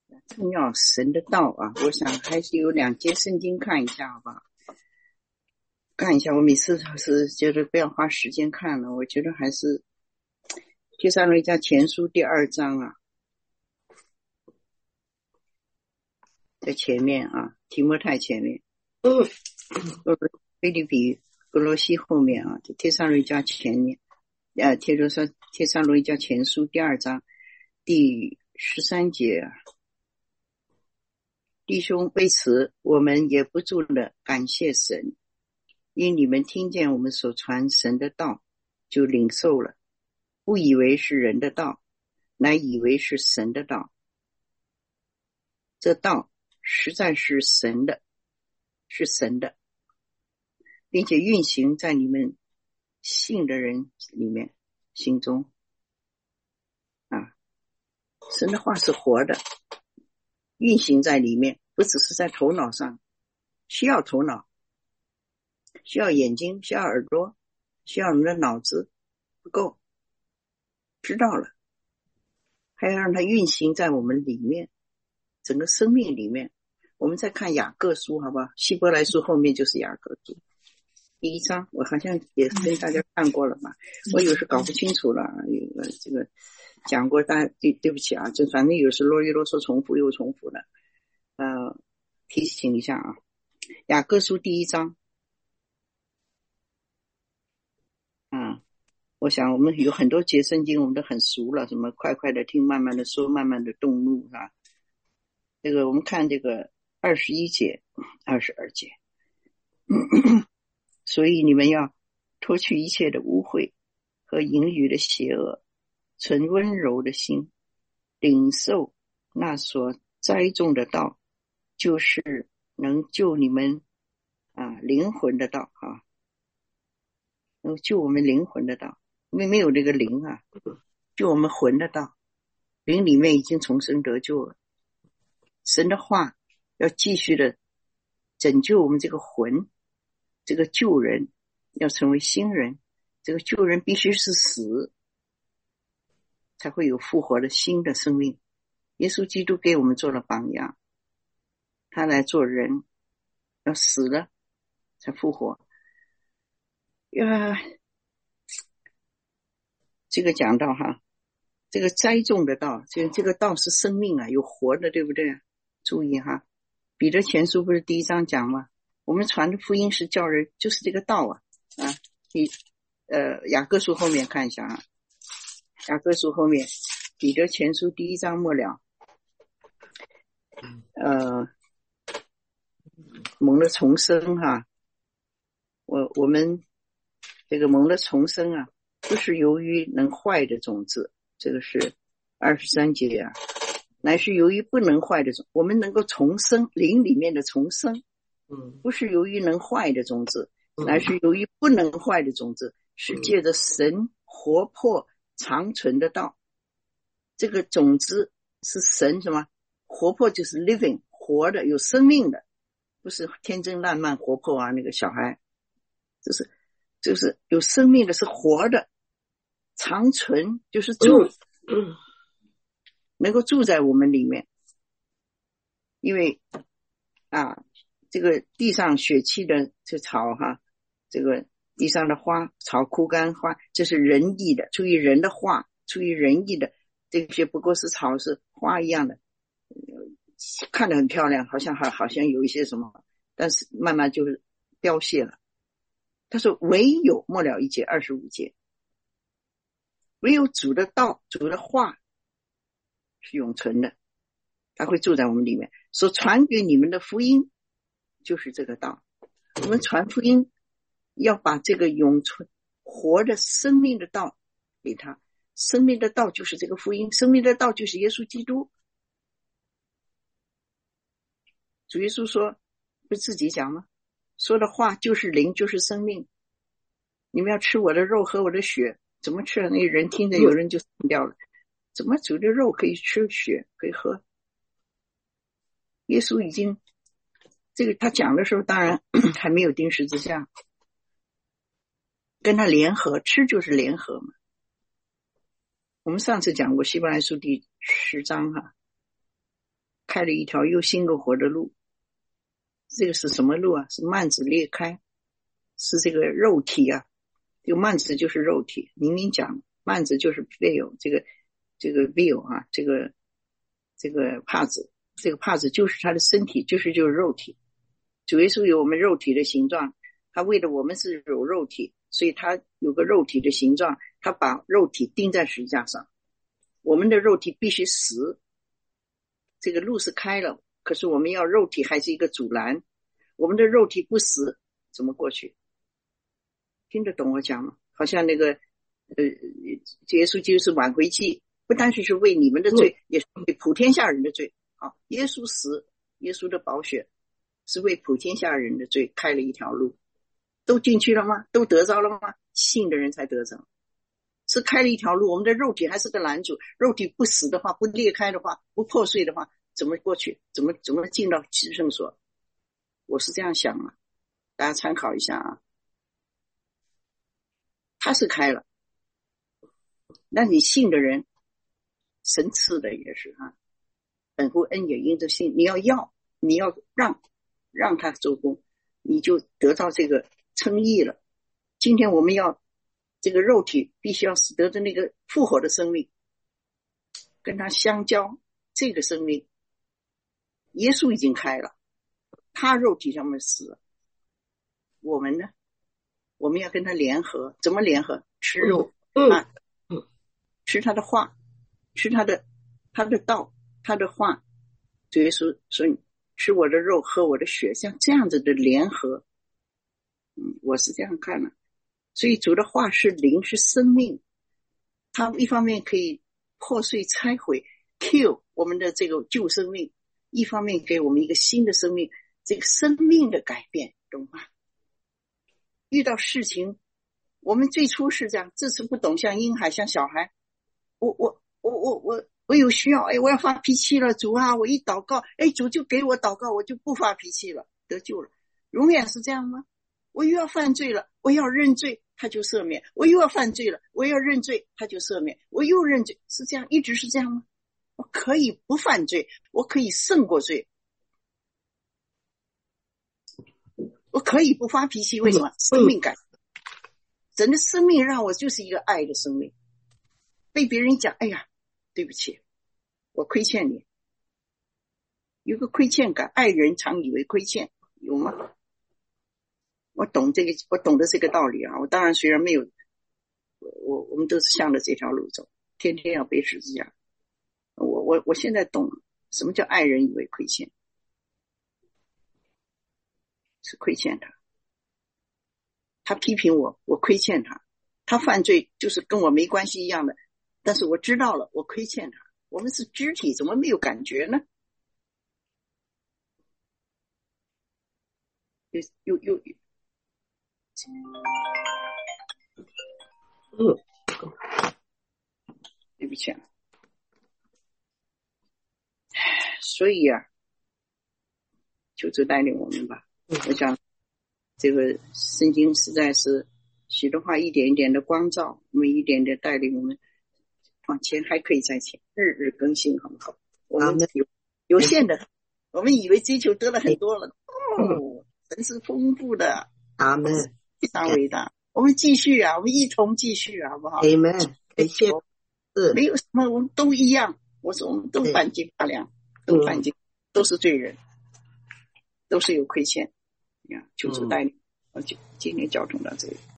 重要神的道啊，我想还是有2节圣经看一下好不好？看一下，我每次是觉得不要花时间看了，我觉得还是帖撒罗尼迦前书第2章啊，在前面啊，提摩太前面，腓立比、哥罗西后面啊，帖撒罗尼迦前面，帖撒罗尼迦前书第2章第13节啊。弟兄，为此我们也不住地感谢神，因你们听见我们所传神的道，就领受了，不以为是人的道，乃以为是神的道。这道实在是神的，是神的，并且运行在你们信的人里面心中啊。神的话是活的，运行在里面，不只是在头脑上，需要头脑，需要眼睛，需要耳朵，需要我们的脑子，不够，知道了，还要让它运行在我们里面，整个生命里面。我们再看雅各书好不好？希伯来书后面就是雅各书第1章，我好像也跟大家看过了嘛，我有时搞不清楚了，这个讲过，对不起啊，就反正有时啰里啰嗦重复又重复的，提醒一下啊，雅各书第1章，我想我们有很多节圣经我们都很熟了，什么快快的听，慢慢的说，慢慢的动怒啊。这个我们看这个21节、22节，所以你们要脱去一切的污秽和淫欲的邪恶，存温柔的心，领受那所栽种的道，就是能救你们灵魂的道啊，能救我们灵魂的道。因为没有这个灵啊，救我们魂的道，灵里面已经重生得救了。神的话要继续的拯救我们这个魂，这个旧人要成为新人，这个旧人必须是死，才会有复活的新的生命。耶稣基督给我们做了榜样，他来做人，要死了才复活。这个讲到哈，这个栽种的道，这个道是生命啊，有活的，对不对？注意哈，彼得前书不是第1章讲吗？我们传的福音是叫人，就是这个道啊。雅各书后面看一下啊，雅各书后面，彼得前书第1章末了，蒙了重生哈，我们这个蒙了重生啊，不是由于能坏的种子，这个是23节啊，乃是由于不能坏的种，我们能够重生，灵里面的重生，不是由于能坏的种子，乃是由于不能坏的种子，是借着神活泼长存的道。这个种子是神什么？活泼就是 living， 活的，有生命的，不是天真烂漫活泼啊，那个小孩，就是有生命的，是活的，长存就是住，能够住在我们里面。因为这个地上血气的这草哈，这个地上的花草枯干花，这是仁义的，出于人的话，出于仁义的，这些不过是草，是花一样的，看得很漂亮，好像有一些什么，但是慢慢就是凋谢了。他说唯有末了1节25节，唯有主的道，主的话是永存的，他会住在我们里面。所传给你们的福音就是这个道，我们传福音要把这个永存活的生命的道给他，生命的道就是这个福音，生命的道就是耶稣基督。主耶稣说，不自己讲吗？说的话就是灵，就是生命。你们要吃我的肉，喝我的血，怎么吃？那人听着有人就死掉了，怎么主的肉可以吃，血可以喝？耶稣已经这个他讲的时候，当然还没有钉十字架，跟他联合，吃就是联合嘛。我们上次讲过希伯来书第10章哈， 开了一条又新又活的路。这个是什么路啊？是幔子裂开，是这个肉体啊。这个幔子就是肉体，明明讲幔子就是 veil， 这个 veil 啊，这个帕子，这个帕子就是他的身体，就是肉体。主耶稣有我们肉体的形状，他为了我们是有肉体，所以他有个肉体的形状，他把肉体钉在十字架上。我们的肉体必须死，这个路是开了，可是我们要肉体还是一个阻拦，我们的肉体不死怎么过去？听得懂我讲吗？好像那个耶稣就是挽回祭，不单是为你们的罪，也是为普天下人的罪啊！耶稣死，耶稣的宝血是为普天下人的罪开了一条路。都进去了吗？都得着了吗？信的人才得着，是开了一条路。我们的肉体还是个拦阻，肉体不死的话，不裂开的话，不破碎的话，怎么过去？怎么进到至圣所？我是这样想啊，大家参考一下啊。他是开了，那你信的人，神赐的也是啊，本乎恩也因着信，你要让他做工，你就得到这个称义了。今天我们要这个肉体必须要得着那个复活的生命，跟他相交，这个生命耶稣已经开了，他肉体上面死了，我们呢，我们要跟他联合。怎么联合？吃肉啊，吃他的话，吃他的道，他的话。主耶稣说你吃我的肉喝我的血，像这样子的联合，我是这样看的。所以主的话是灵，是生命，它一方面可以破碎拆毁 kill 我们的这个旧生命，一方面给我们一个新的生命，这个生命的改变，懂吗？遇到事情我们最初是这样，这次不懂，像婴孩像小孩，我有需要，我要发脾气了，主啊，我一祷告，主就给我祷告，我就不发脾气了，得救了。永远是这样吗？我又要犯罪了，我要认罪，他就赦免；我又要犯罪了，我要认罪，他就赦免；我又认罪，是这样，一直是这样吗？我可以不犯罪，我可以胜过罪，我可以不发脾气，为什么？生命感，神的生命让我就是一个爱的生命。被别人讲，哎呀，对不起，我亏欠你，有个亏欠感，爱人常以为亏欠，有吗？我懂得这个道理啊。我当然虽然没有，我们都是向着这条路走，天天要背十字架。我现在懂什么叫爱人以为亏欠，是亏欠他，他批评我，我亏欠他，他犯罪就是跟我没关系一样的，但是我知道了，我亏欠他。我们是肢体，怎么没有感觉呢？又对不起啊。所以啊，求主带领我们吧。我想这个圣经实在是许多话一点一点的光照，我们一点点带领我们往前，还可以再前，日日更新，好不好？我们有限的，我们以为追求得了很多了，神是丰富的， 阿们， 非常伟大。我们继续啊，我们一同继续啊，好不好？ 阿们，感谢， 没有什么，我们都一样。我说我们都半斤八两，都半斤，都是罪人，都是有亏欠。求主带领，我就今天交通到这里。